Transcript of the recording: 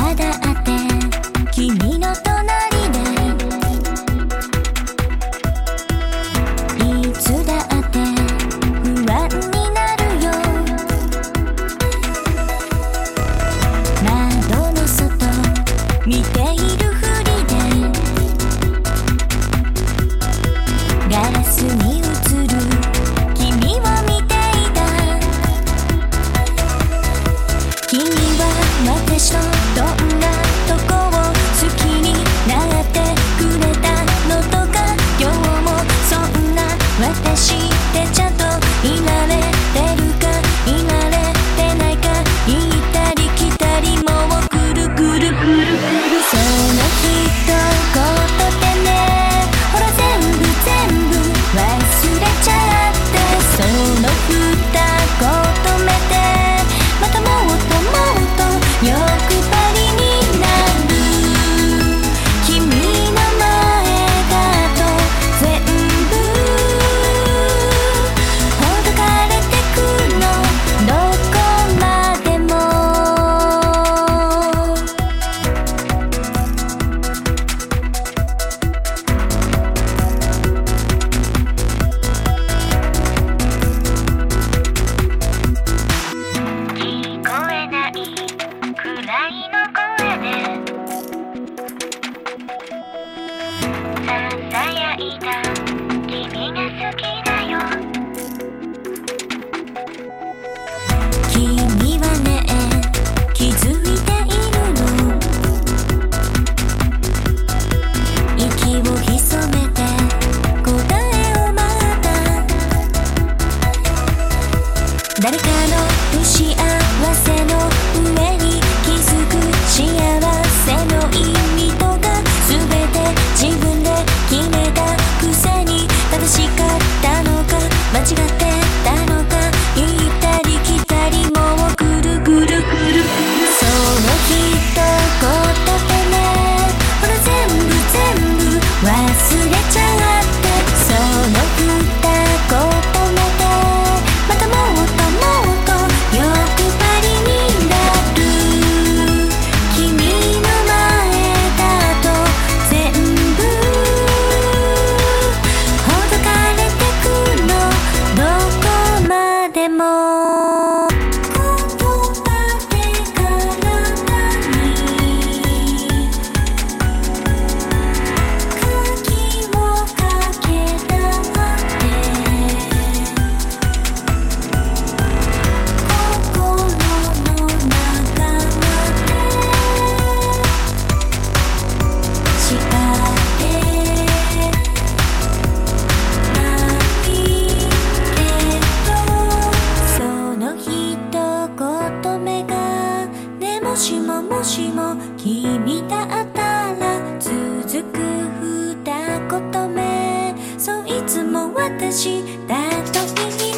だって君の隣でいつだって不安になるよ。窓の外見ているふりでガラスに映る君を見ていた。君は私のどんなとこを好きになってくれたのとか、今日もそんな私ってちゃんといられてるかいられてないか、行ったり来たりもうくるくるくるくる、その一言でね、ほら全部忘れちゃって、その二言目でまたもっともっと欲張りになる。君の前だと全部ほどかれてくの、どこまでも。聞こえないくらいの声でささやいた君が好きだよ。君はね気づいているの、息を潜めて答えを待った。誰かの不幸せの上に気づく幸せの意味とか、全て自分で決めたくせに正しかったのか間違ってたのか、行ったり来たりもうくるくるくるくる、その一言でね、ほら全部忘れちゃって、その二言目でまたもっともっと欲張りになる。君の前だと全部ほどかれてくの、どこまでも。言葉で体に鍵をかけたって心の中まで誓ってないけど、その一言目がね、もしももしも君だったら、続く二言目、そういつも私だといい